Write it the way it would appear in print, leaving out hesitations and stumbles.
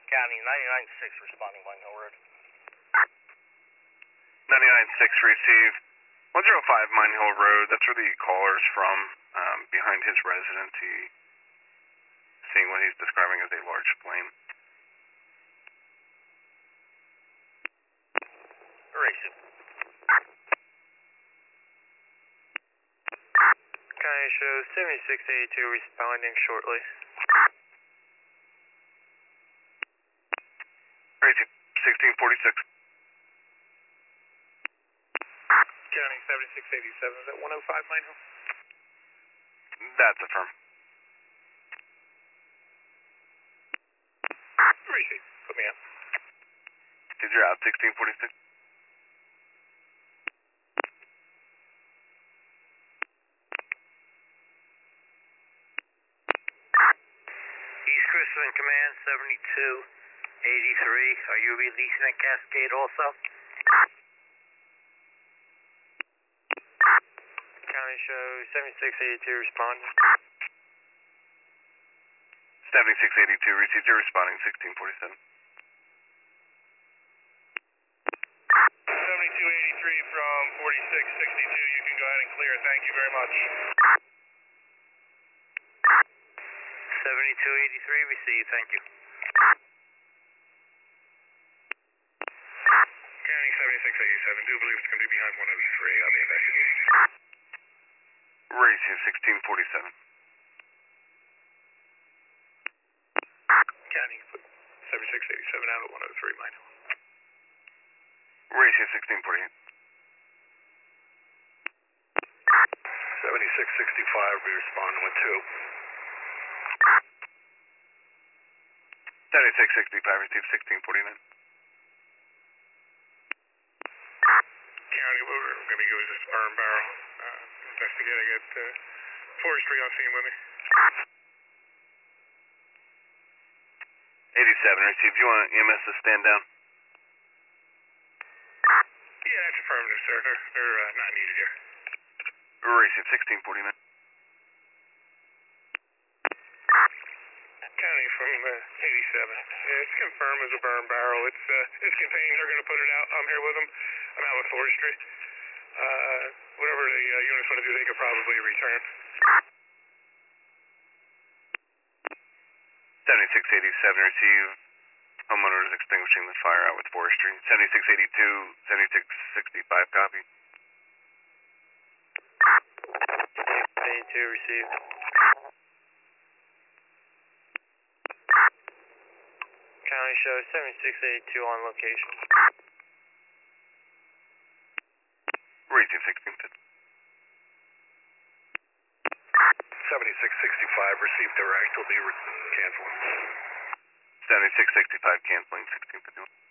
County, 99-6 responding Mine Hill Road. 99-6 receive. 105 Mine Hill Road, that's where the caller's from, behind his residence. He's seeing what he's describing as a large flame. Racing. County shows 7682 responding shortly. Racing, 1646. County 7687, is that 105 Mine Hill? That's a firm. Racing, put me out. Did you out 1646? East Christopher Command 7283, are you releasing at Cascade also? County show 7682 responding. 7682 received, you're responding 1647. 7283 from 4662, you can go ahead and clear, thank you very much. 7283 received, thank you. County 7687, do believe it's going to be behind 103, I'll be investigating. Racing 1647. County, put 7687 out at 103, Mine Hill. Racing 1648. 7665, we respond with 2. 7665 received 1649. County, what we're going to be doing is just burn barrel. Investigating at Forestry on scene with me. 87 received, you want EMS to stand down? Yeah, that's affirmative, sir. They're not needed here. Racing 1649. County from 87. Yeah, it's confirmed as a burn barrel. It's contained. They're going to put it out. I'm here with them. I'm out with Forestry. Whatever the units want to do, they could probably return. 7687 received, homeowner is extinguishing the fire out with Forestry. 7682, 7665 copy. 82 received. County show 7682 on location. Racing 1650. 7665 received direct. Will be canceling. 7665 canceling 1651.